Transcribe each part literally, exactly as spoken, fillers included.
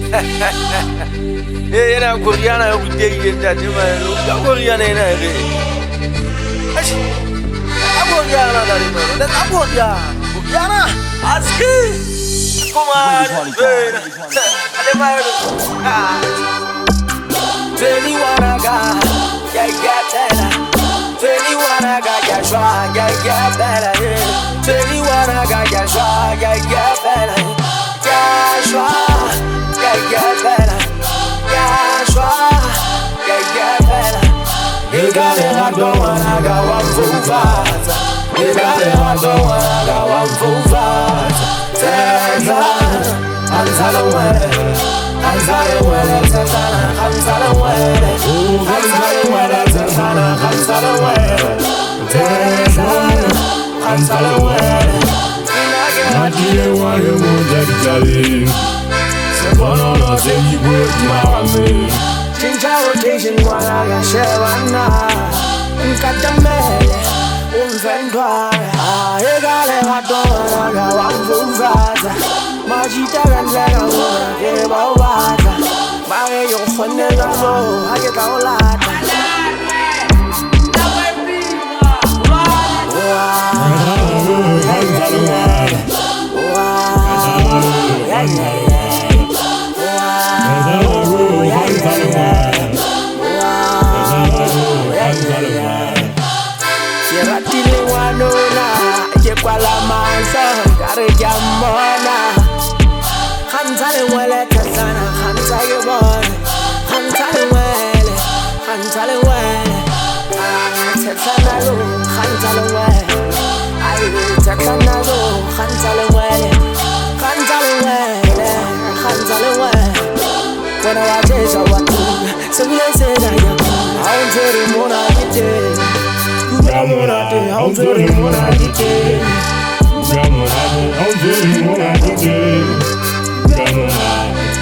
Eh, na Koreana every day get that man. Na Koreana na every. Ashi. Na Koreana na rin man. Na Koreana. Koreana. Aski. Kumar. Ale man. Ah. twenty-one aga. Yeah, yeah, better. twenty-one aga, yeah, try, yeah, yeah, better. twenty-one aga, yeah, try, yeah, yeah, better. Yeah, try, yeah, yeah, better. Yeah, try, yeah, yeah, better. You got it, I don't wanna go one full fast. You got it, I don't wanna go one full fast. Teza, I'm telling you. I'm sorry when it's a sana, I'm sorry when it's I'm sorry when it's a sana, I'm sorry when it's I'm sorry when My dear, why you won't get it? Seven or say you would marry. Change our rotation while I got Shavana. Got the man, Unfendwa. I got it, I don't know, I'm full fast. Majita and Lega, I about water. Marry your friend, I get all that. When I watch it, I want to. So we say that I'm very more than it. You got more than it. I'm very more than it. You got more than it. I'm very more than it. You got more than it.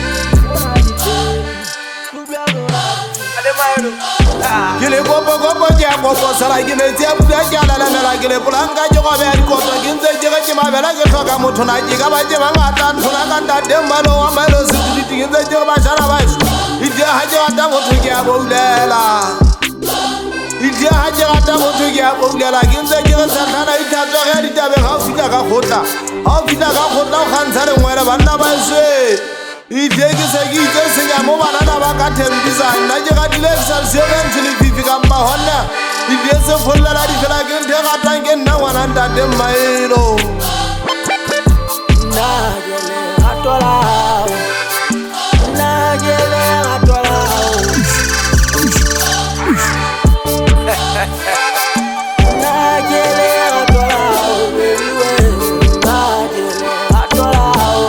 Gile gopo gopo jia gopo sala gile tia bia jala la mela gile pulanga jogo be ko to ginze jega chima bela ge toka mutu na jiga ba jema ngata tuna kanda dembalo wa melo sikiti ginze jega ba shara ba idia haja ata mutu ge abolela idia haja ata mutu ge abolela ginze jega santana ita to ge ita be ha fika ka khota ha fika ka khota khansare ngwera banna ba se Idegi segi ite singa mo banana ba ka tembisa na je ga dile sa seven tuli fifi ka mba honna ide se folla la di fela ke de ga tanke na wana ndade mailo na gele atola na gele atola na gele atola baby we na gele atola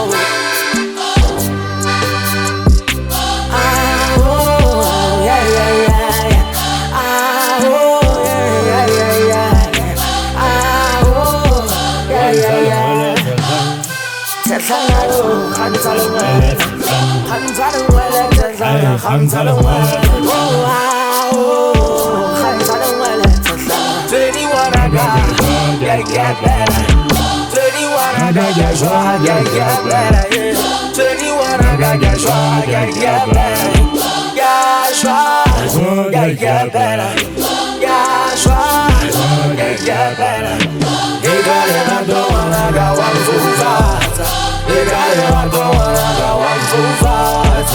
twenty-one I got, yeah, get better. twenty-one I got, yeah, sure, yeah, get better. twenty-one I got, yeah, sure, yeah, get better. Yeah, sure, yeah, get better. Yeah, sure, yeah, get better. You got it, I don't wanna go one full fast. You got it, I don't wanna go one full fast.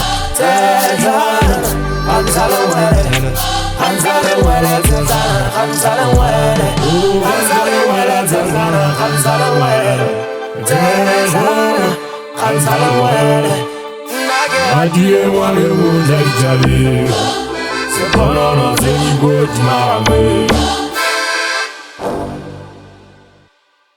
I'm telling you, I'm telling you, I'm telling you, I'm telling you, I'm telling you, I'm telling you. My dear, why you won't get it? Seven or say you would marry.